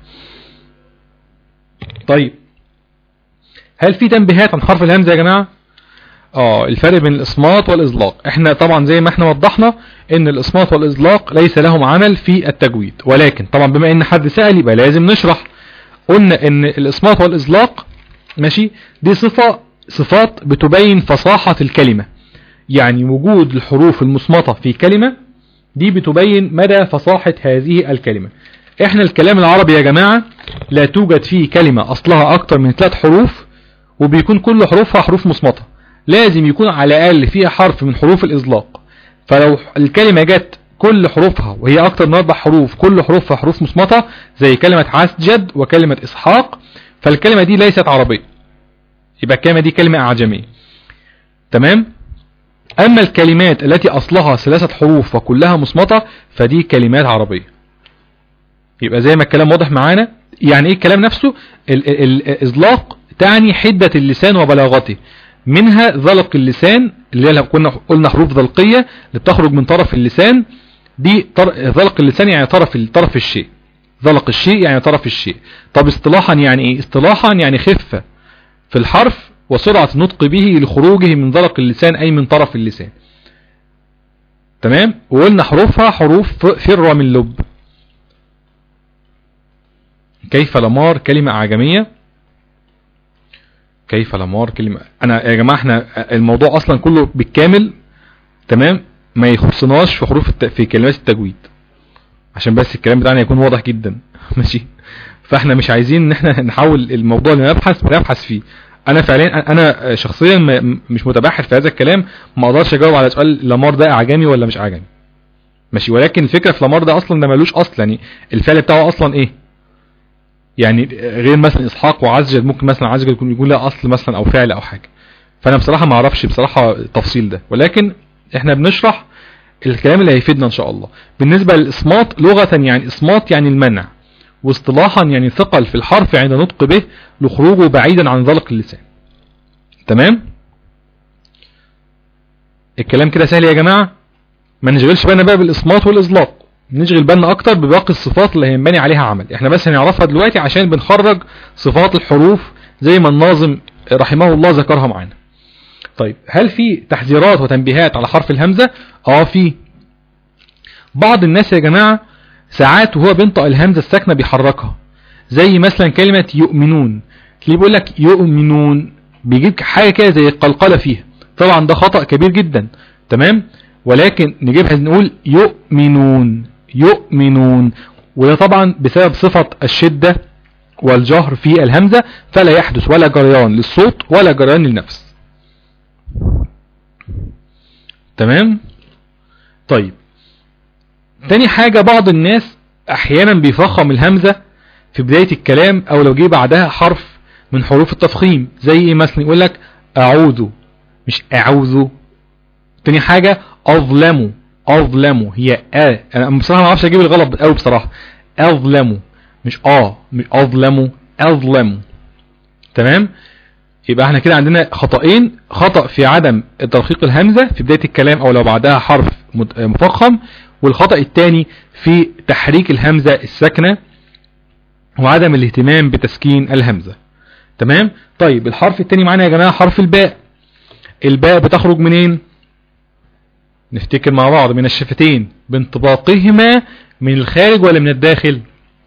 طيب هل في تنبيهات عن حرف الهمزة يا جماعة؟ الفرق بين الإصمات والإزلاق. احنا طبعا زي ما احنا وضحنا ان الإصمات والإزلاق ليس لهم عمل في التجويد، ولكن طبعا بما ان حد سأل يبقى لازم نشرح. قلنا ان الإصمات والإزلاق ماشي دي صفات بتبين فصاحة الكلمة، يعني وجود الحروف المصمتة في كلمة دي بتبين مدى فصاحة هذه الكلمة. احنا الكلام العربي يا جماعة لا توجد فيه كلمة اصلها اكتر من 3 حروف وبيكون كل حروفها حروف مصمتة، لازم يكون على الاقل فيها حرف من حروف الازلاق. فلو الكلمة جت كل حروفها وهي اكتر من 4 حروف كل حروفها حروف مصمتة زي كلمة عسجد وكلمة اسحاق، فالكلمة دي ليست عربية، يبقى الكلمة دي كلمة اعجمية. تمام. اما الكلمات التي اصلها 3 حروف وكلها مصمتة فدي كلمات عربية. يبقى زي ما الكلام واضح معانا. يعني ايه الكلام نفسه؟ الازلاق تعني حدة اللسان وبلاغته، منها ذلق اللسان اللي هي كنا قلنا حروف ذلقية اللي بتخرج من طرف اللسان. دي ذلق اللسان يعني طرف الشيء، ذلق الشيء يعني طرف الشيء. طب اصطلاحا يعني ايه؟ اصطلاحا يعني خفة في الحرف وسرعة النطق به لخروجه من ذلق اللسان اي من طرف اللسان. تمام. وقلنا حروفها حروف فر من لب. كيف لمار كلمة اعجمية. كيف لمار كلمة. انا يا جماعة احنا الموضوع اصلا كله بالكامل تمام ما يخصناش في في كلمات التجويد عشان بس الكلام بتاعنا يكون واضح جدا. ماشي. فاحنا مش عايزين ان احنا نحول الموضوع اللي نبحث فيه. انا فعليا انا شخصيا مش متبحر في هذا الكلام، ما اقدرش اجاوب على سؤال لمار ده اعجمي ولا مش اعجمي. ماشي. ولكن الفكرة في لمار ده اصلا ده ملوش اصل، يعني الفعل بتاعه اصلا ايه، يعني غير مثلا اسحاق وعزجد ممكن مثلا عزجد يكون له اصل مثلا او فعل او حاجة. فانا بصراحة ما اعرفش بصراحة التفصيل ده، ولكن احنا بنشرح الكلام اللي هيفيدنا ان شاء الله. بالنسبة للإصمات لغة يعني إصمات يعني المنع، واصطلاحا يعني ثقل في الحرف عند نطق به لخروجه بعيدا عن ذلق اللسان. تمام. الكلام كده سهل يا جماعة. ما نشغلش بالنا بقى بالإصمات والإزلاق، نشغل بالنا اكتر بباقي الصفات اللي هينبني عليها عمل. احنا بس هنعرفها دلوقتي عشان بنخرج صفات الحروف زي ما الناظم رحمه الله ذكرها معانا. طيب هل في تحذيرات وتنبيهات على حرف الهمزة؟ في بعض الناس يا جماعة ساعات وهو بينطق الهمزة الساكنة بيحركها، زي مثلا كلمة يؤمنون اللي بيقول لك يؤمنون بيجيب حاجة كده زي القلقلة فيها. طبعا ده خطأ كبير جدا. تمام. ولكن نجيبها نقول يؤمنون، وده طبعا بسبب صفة الشدة والجهر في الهمزة، فلا يحدث ولا جريان للصوت ولا جريان للنفس. تمام. طيب تاني حاجة، بعض الناس احيانا بيفخم الهمزة في بداية الكلام او لو جه بعدها حرف من حروف التفخيم، زي ايه مثلا يقول لك اعوذ مش اعوذ. تاني حاجة اظلموا هي انا بصراحة ما اعرفش اجيب الغلط قوي بصراحة. اظلموا مش اظلموا. تمام. يبقى احنا كده عندنا خطأين، خطأ في عدم ترقيق الهمزة في بداية الكلام او لو بعدها حرف مفخم، والخطأ الثاني في تحريك الهمزة الساكنة وعدم الاهتمام بتسكين الهمزة. تمام. طيب الحرف الثاني معانا يا جماعة حرف الباء. الباء بتخرج منين؟ نفتكر مع بعض. من الشفتين بانطباقهما من الخارج ولا من الداخل؟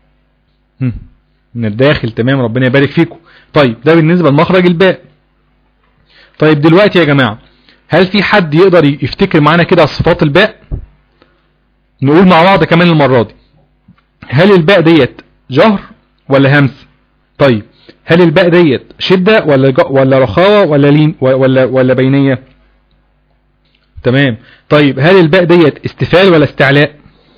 من الداخل. تمام. ربنا يبارك فيكم. طيب ده بالنسبة لمخرج الباء. طيب دلوقتي يا جماعة هل في حد يقدر يفتكر معانا كده صفات الباء؟ نقول مع بعض كمان المرة دي. هل الباء ديت جهر ولا همس؟ طيب هل الباء ديت شدة ولا رخاوة ولا لين ولا بينية؟ تمام. طيب هل الباء ديت استفال ولا استعلاء؟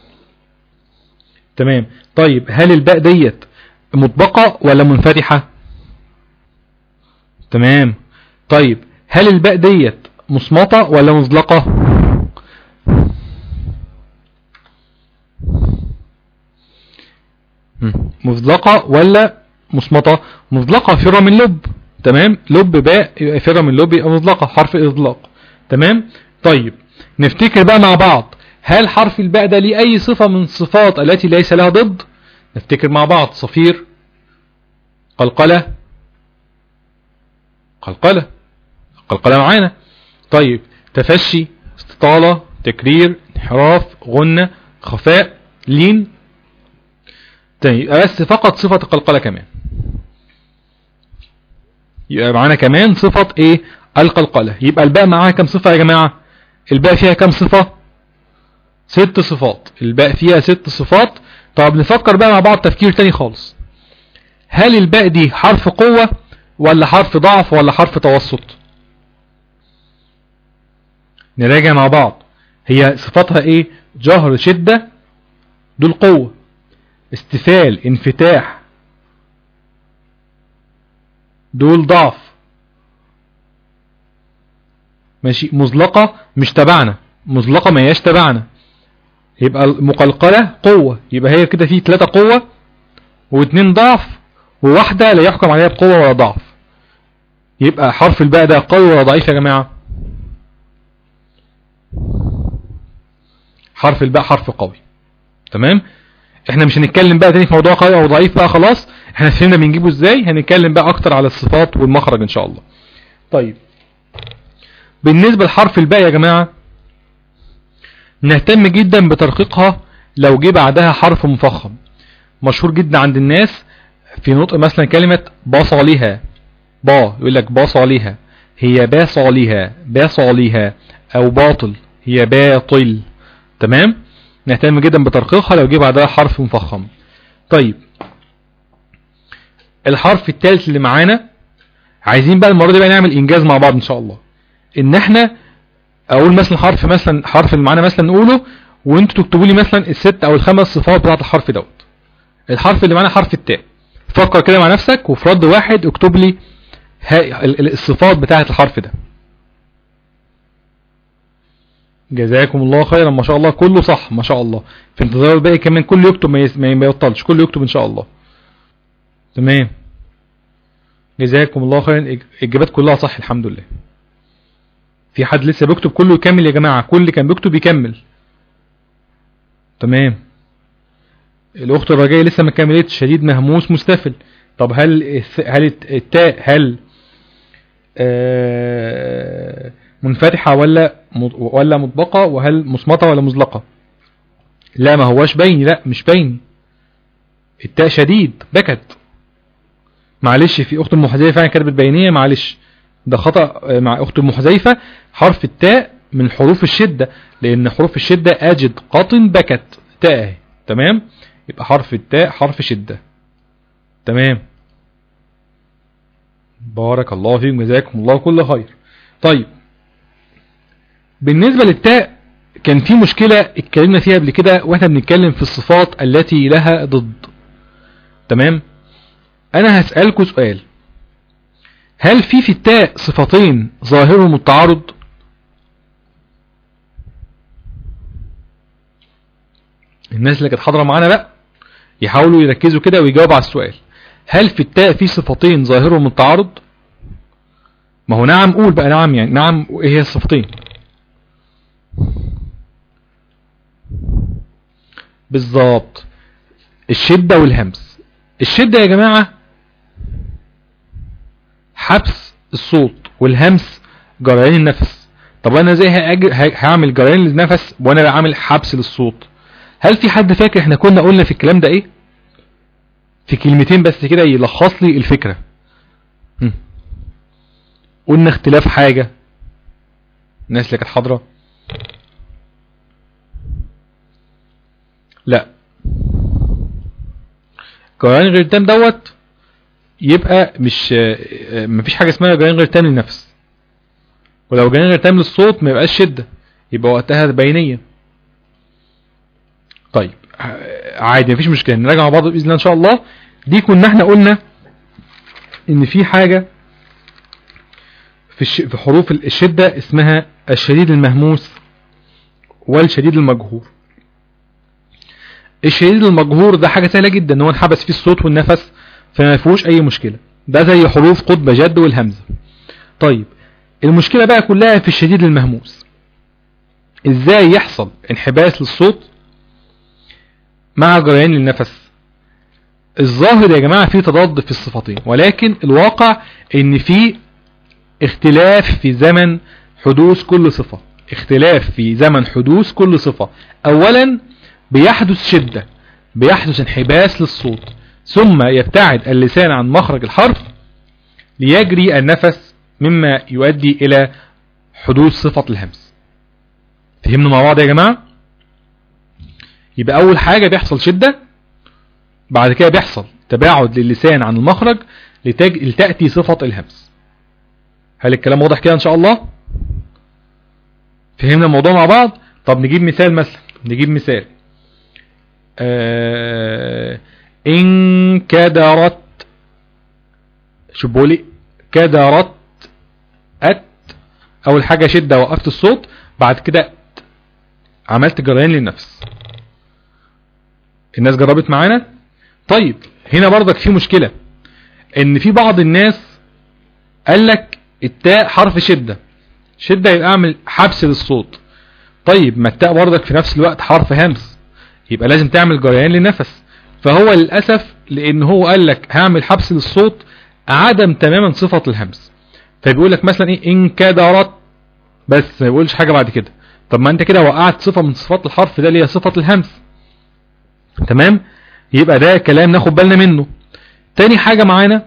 تمام. طيب هل الباء ديت مطبقة ولا منفتحة؟ تمام. طيب هل الباء ديت مصمتة ولا مزلقة؟ مزلقة ولا مصمتة مطلقة، فر من لب. تمام، لب باء يبقى فر من لب يبقى مطلقة، حرف اطلاق. تمام. طيب نفتكر بقى مع بعض، هل حرف الباء ده ليه اي صفة من الصفات التي ليس لها ضد؟ نفتكر مع بعض. صفير، قلقلة، قلقلة، قلقلة معانا. طيب تفشي، استطالة، تكرير، انحراف، غنة، خفاء، لين. تاني بس فقط صفة القلقلة كمان، يبقى معانا كمان صفة ايه؟ القلقلة. يبقى الباء معاها كم صفة يا جماعة؟ الباء فيها كم صفة؟ 6 صفات. الباء فيها 6 صفات. طب نفكر بقى مع بعض تفكير تاني خالص، هل الباء دي حرف قوة ولا حرف ضعف ولا حرف توسط؟ نراجع مع بعض. هي صفاتها ايه؟ جهر، شدة، دول قوة. استفال، انفتاح، دول ضعف. ماشي. مزلقة مش تبعنا، مزلقة ما هياش تبعنا. يبقى المقلقلة قوة، يبقى هي كده في 3 قوة و2 ضعف وواحدة لا يحكم عليها بقوة ولا ضعف. يبقى حرف الباء ده قوي ولا ضعيف يا جماعة؟ حرف الباء حرف قوي. تمام. احنا مش هنتكلم بقى تاني في موضوع قوي او ضعيف بقى، خلاص احنا فهمنا بنجيبه ازاي. هنتكلم بقى اكتر على الصفات والمخرج ان شاء الله. طيب بالنسبة لحرف الباء يا جماعة، نهتم جدا بترقيقها لو جه بعدها حرف مفخم. مشهور جدا عند الناس في نطق مثلا كلمة باصاليها، با يقول لك باصاليها، هي باصاليها، باصاليها، او باطل، هي باطل. تمام. نهتم جدا بترقيقها لو جه بعدها حرف مفخم. طيب الحرف الثالث اللي معانا، عايزين بقى المرة دي بقى نعمل انجاز مع بعض ان شاء الله، ان احنا اقول مثلا حرف اللي معانا مثلا نقوله، وانتوا تكتبوا لي مثلا ال6 او ال5 صفات بتاعت الحرف دوت. الحرف اللي معانا حرف التاء، فكر كده مع نفسك وفي رد واحد اكتب لي الصفات بتاعت الحرف ده. جزاكم الله خيرا، ما شاء الله كله صح ما شاء الله. في انتظار الباقي كمان كله يكتب، ما يبطلش، كله يكتب ان شاء الله. تمام، جزاكم الله خيرا، الاجابات كلها صح الحمد لله. في حد لسه بيكتب؟ كله يكمل يا جماعة، كل اللي كان بيكتب يكمل. تمام. الاخت الرجاء لسه ما كملتش، شديد، مهموس، مستفل. طب هل التاء هل منفتحة ولا مطبقة، وهل مصمتة ولا مزلقة؟ لا ما هواش بيني، لا مش بيني. التاء شديد، بكت. معلش في اخت المحذيفة فعلا كتبت بينية، معلش ده خطأ مع اخت المحذيفة. حرف التاء من حروف الشدة، لان حروف الشدة اجد، قاطن، بكت، تاء. تمام. يبقى حرف التاء حرف شدة. تمام، بارك الله فيكم، جزاكم الله كل خير. طيب بالنسبة للتاء كان في مشكلة اتكلمنا فيها قبل كده واحنا بنتكلم في الصفات التي لها ضد. تمام. انا هسألكم سؤال، هل في التاء صفتين ظاهرهم التعارض؟ الناس اللي كانت حاضرة معانا بقى يحاولوا يركزوا كده ويجاوبوا على السؤال، هل في التاء في صفتين ظاهرهم التعارض؟ ما هو نعم قول بقى، نعم يعني نعم، ايه هي الصفتين؟ بالظبط، الشدة والهمس. الشدة يا جماعة حبس الصوت، والهمس جريان النفس. طب انا ازاي هعمل جريان النفس وانا بعمل حبس للصوت؟ هل في حد فاكر احنا كنا قلنا في الكلام ده ايه؟ في كلمتين بس كده يلخص لي الفكرة. قلنا اختلاف حاجة، الناس اللي كانت حاضرة. لا، جريان غير تام دوت يبقى مش مفيش حاجة اسمها جريان غير تام للنفس، ولو جريان غير تام للصوت ما يبقاش شدة، يبقى وقتها بينية. طيب عادي مفيش مشكلة، نراجع مع بعض بإذن الله إن شاء الله. دي كنا احنا قلنا ان في حاجة في حروف الشدة اسمها الشديد المهموس والشديد المجهور. الشديد المجهور ده حاجة سهلة جدا ان هو نحبس فيه الصوت والنفس فما فيهوش اي مشكلة. ده زي حروف قطب جد والهمزة. طيب المشكلة بقى كلها في الشديد المهموس. ازاي يحصل انحباس للصوت مع جريان للنفس؟ الظاهر يا جماعة في تضاد في الصفتين، ولكن الواقع ان في اختلاف في زمن حدوث كل صفة. اختلاف في زمن حدوث كل صفة. اولا بيحدث شدة، بيحدث انحباس للصوت، ثم يبتعد اللسان عن مخرج الحرف ليجري النفس، مما يؤدي الى حدوث صفة الهمس. فهمنا مع بعض يا جماعة؟ يبقى اول حاجة بيحصل شدة، بعد كده بيحصل تباعد للسان عن المخرج لتأتي صفة الهمس. هل الكلام واضح كده ان شاء الله؟ فهمنا الموضوع مع بعض؟ طب نجيب مثال مثلا، نجيب مثال. إن كدرت، شوف بقولي كدرت اول حاجة شدة وقفت الصوت، بعد كده عملت جريان للنفس. الناس جربت معانا؟ طيب هنا برضك في مشكلة، ان في بعض الناس قال لك التاء حرف شدة يبقى اعمل حبس للصوت. طيب ما التاء برضك في نفس الوقت حرف همس، يبقى لازم تعمل جريان للنفس. فهو للأسف لان هو قال لك هعمل حبس للصوت عدم تماما صفة الهمس، فبيقول لك مثلا ايه ان كدرت بس، ما يقولش حاجة بعد كده. طب ما انت كده وقعت صفة من صفات الحرف ده اللي هي صفة الهمس. تمام؟ يبقى ده كلام ناخد بالنا منه. تاني حاجة معانا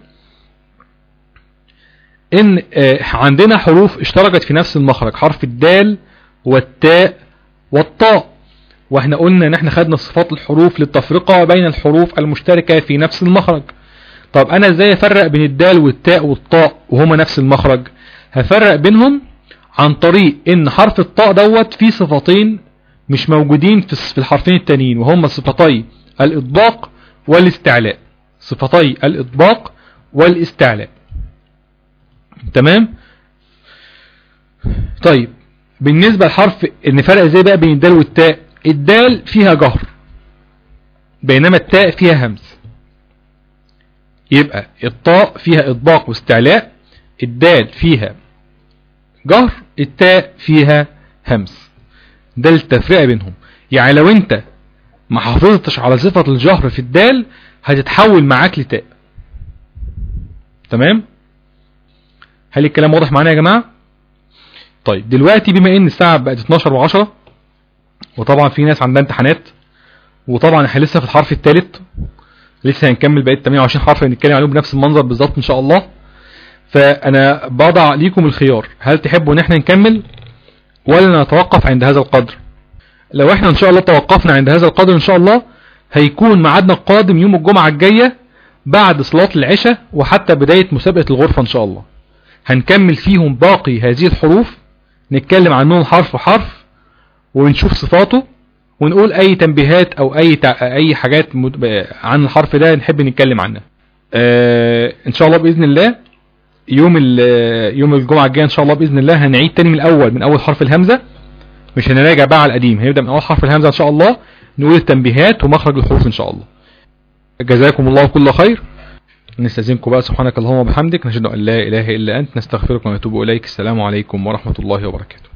ان عندنا حروف اشتركت في نفس المخرج، حرف الدال والتاء والطاء، واحنا قلنا ان احنا خدنا صفات الحروف للتفرقة بين الحروف المشتركة في نفس المخرج. طب انا ازاي افرق بين الدال والتاء والطاء وهما نفس المخرج؟ هفرق بينهم عن طريق ان حرف الطاء دوت فيه صفتين مش موجودين في الحرفين التانيين، وهما صفتي الإطباق والاستعلاء. صفتي الإطباق والاستعلاء. تمام؟ طيب بالنسبة للحرف نفرق ازاي بقى بين الدال والتاء؟ الدال فيها جهر بينما التاء فيها همس. يبقى الطاء فيها إطباق واستعلاء، الدال فيها جهر، التاء فيها همس. ده التفرقة بينهم. يعني لو انت ما حافظتش على صفة الجهر في الدال هتتحول معاك لتاء. تمام؟ هل الكلام واضح معانا يا جماعة؟ طيب دلوقتي بما ان الساعة بقت 12:10 وطبعا في ناس عندها امتحانات، وطبعا احنا لسه في الحرف الثالث، لسه هنكمل بقية 28 حرف هنتكلم عليهم بنفس المنظر بالظبط ان شاء الله. فانا بضع ليكم الخيار، هل تحبوا ان احنا نكمل ولا نتوقف عند هذا القدر؟ لو احنا ان شاء الله توقفنا عند هذا القدر ان شاء الله هيكون ميعادنا القادم يوم الجمعة الجاية بعد صلاة العشاء وحتى بداية مسابقة الغرفة ان شاء الله. هنكمل فيهم باقي هذه الحروف، نتكلم عنهم حرف حرف ونشوف صفاته ونقول اي تنبيهات او اي حاجات عن الحرف ده نحب نتكلم عنها. ان شاء الله باذن الله يوم الجمعة الجاية ان شاء الله باذن الله هنعيد تاني من اول حرف الهمزة، مش هنراجع بقى على القديم، هنبدأ من اول حرف الهمزة ان شاء الله، نقول التنبيهات ومخرج الحروف ان شاء الله. جزاكم الله كل خير. نستأذنكم بقى، سبحانك اللهم وبحمدك، نشهد ان لا اله الا انت، نستغفرك ونتوب اليك. السلام عليكم ورحمة الله وبركاته.